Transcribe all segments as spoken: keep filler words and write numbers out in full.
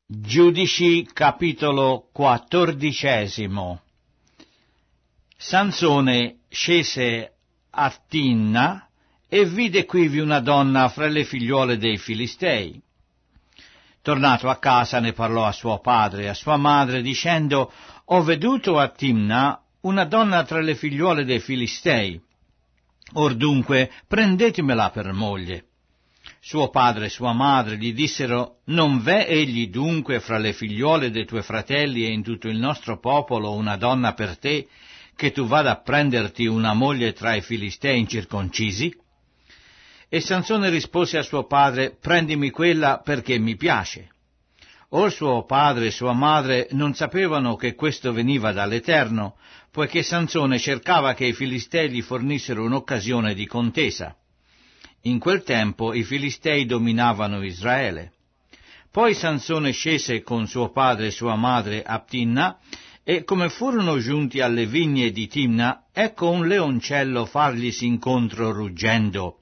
Giudici capitolo quattordicesimo. Sansone scese a Timna e vide quivi una donna fra le figliuole dei Filistei. Tornato a casa ne parlò a suo padre e a sua madre dicendo: ho veduto a Timna una donna tra le figliuole dei Filistei. Or dunque prendetemela per moglie. Suo padre e sua madre gli dissero: non v'è egli dunque fra le figliuole dei tuoi fratelli e in tutto il nostro popolo una donna per te, che tu vada a prenderti una moglie tra i Filistei incirconcisi? E Sansone rispose a suo padre: prendimi quella perché mi piace. Or suo padre e sua madre non sapevano che questo veniva dall'Eterno, poiché Sansone cercava che i Filistei gli fornissero un'occasione di contesa. In quel tempo i Filistei dominavano Israele. Poi Sansone scese con suo padre e sua madre a Timna, e come furono giunti alle vigne di Timna, ecco un leoncello farglisi incontro ruggendo.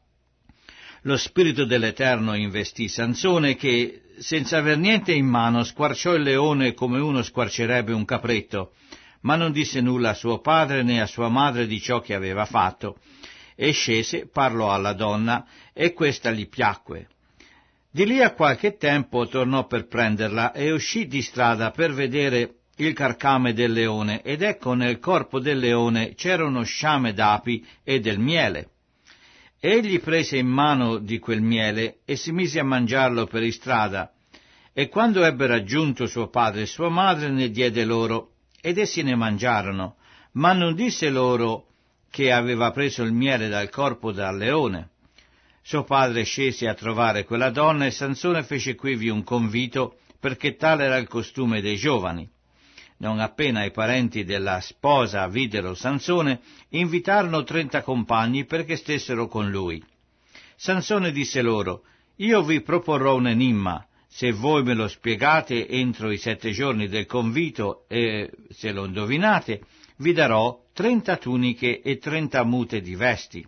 Lo spirito dell'Eterno investì Sansone che, senza aver niente in mano, squarciò il leone come uno squarcerebbe un capretto, ma non disse nulla a suo padre né a sua madre di ciò che aveva fatto. E scese, parlò alla donna, e questa gli piacque. Di lì a qualche tempo tornò per prenderla e uscì di strada per vedere il carcame del leone, ed ecco nel corpo del leone c'era uno sciame d'api e del miele. Egli prese in mano di quel miele e si mise a mangiarlo per istrada, e quando ebbe raggiunto suo padre e sua madre ne diede loro, ed essi ne mangiarono, ma non disse loro che aveva preso il miele dal corpo del leone. Suo padre scese a trovare quella donna e Sansone fece quivi un convito, perché tale era il costume dei giovani. Non appena i parenti della sposa videro Sansone, invitarono trenta compagni perché stessero con lui. Sansone disse loro: io vi proporrò un enimma, se voi me lo spiegate entro i sette giorni del convito e se lo indovinate, vi darò trenta tuniche e trenta mute di vesti.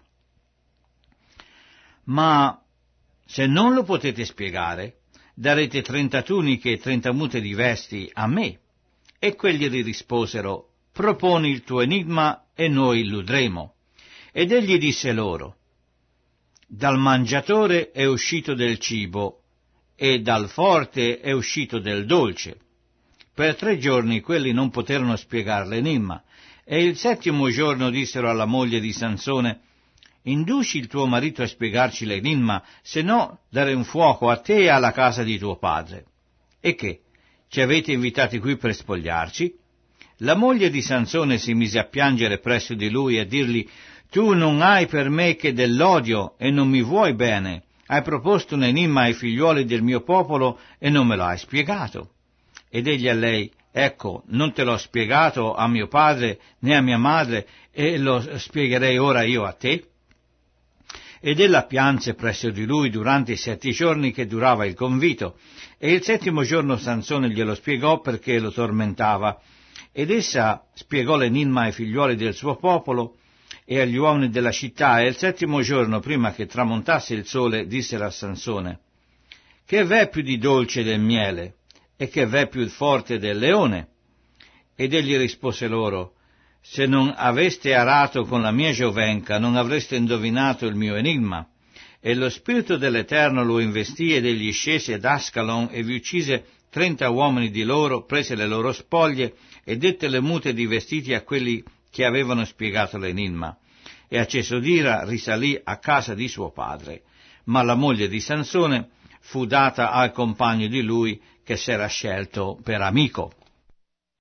Ma se non lo potete spiegare, darete trenta tuniche e trenta mute di vesti a me. E quelli gli risposero: proponi il tuo enigma e noi illudremo. Ed egli disse loro: dal mangiatore è uscito del cibo e dal forte è uscito del dolce. Per tre giorni quelli non poterono spiegar l'enigma, e il settimo giorno dissero alla moglie di Sansone: induci il tuo marito a spiegarci l'enigma, se no dare un fuoco a te e alla casa di tuo padre. E che? Ci avete invitati qui per spogliarci? La moglie di Sansone si mise a piangere presso di lui e a dirgli: tu non hai per me che dell'odio e non mi vuoi bene. Hai proposto un enigma ai figliuoli del mio popolo e non me lo hai spiegato. Ed egli a lei: ecco, non te l'ho spiegato a mio padre né a mia madre, e lo spiegherei ora io a te? Ed ella pianse presso di lui durante i sette giorni che durava il convito, e il settimo giorno Sansone glielo spiegò perché lo tormentava, ed essa spiegò l'enigma ai figliuoli del suo popolo e agli uomini della città, e il settimo giorno, prima che tramontasse il sole, dissero a Sansone: che v'è più di dolce del miele, e che v'è più forte del leone? Ed egli rispose loro: se non aveste arato con la mia giovenca, non avreste indovinato il mio enigma. E lo spirito dell'Eterno lo investì, ed egli scese ad Ascalon e vi uccise trenta uomini di loro, prese le loro spoglie e dette le mute di vestiti a quelli che avevano spiegato l'enigma. E acceso d'ira risalì a casa di suo padre. Ma la moglie di Sansone fu data al compagno di lui che s'era scelto per amico.